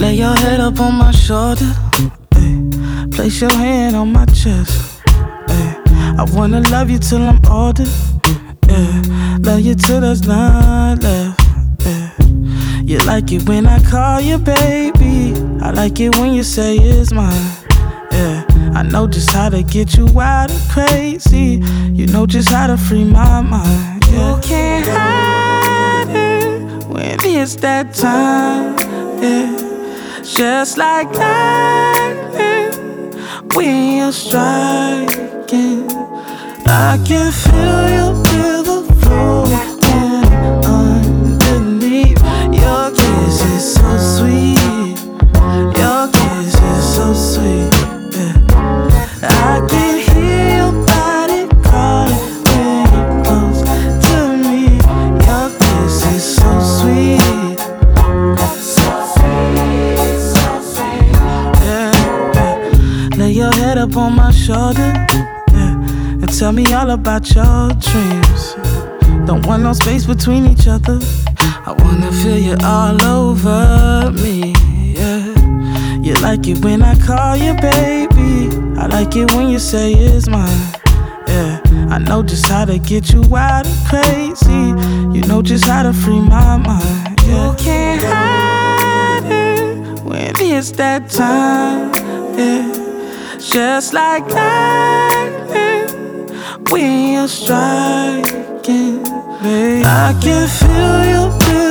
Lay your head up on my shoulder, ay. Place your hand on my chest, ay. I wanna love you till I'm older, yeah. Love you till there's none left, yeah. You like it when I call you baby, I like it when you say it's mine, yeah. I know just how to get you wild and crazy, you know just how to free my mind, yeah. You can't hide it when it's that time, yeah. Just like lightning when you're striking, I can feel your river flowing underneath. Your kiss is so sweet, your kiss is so sweet, yeah. I can hear your body calling when you're close to me. Your kiss is so sweet, so sweet, so sweet, yeah, yeah. Lay your head up on my shoulder, yeah, and tell me all about your dreams. Don't want no space between each other, I wanna feel you all over me, yeah. You like it when I call you baby, I like it when you say it's mine, yeah. I know just how to get you wild and crazy, you know just how to free my mind, yeah. You can't hide it when it's that time, yeah. Just like lightning when you're striking, babe. I can feel your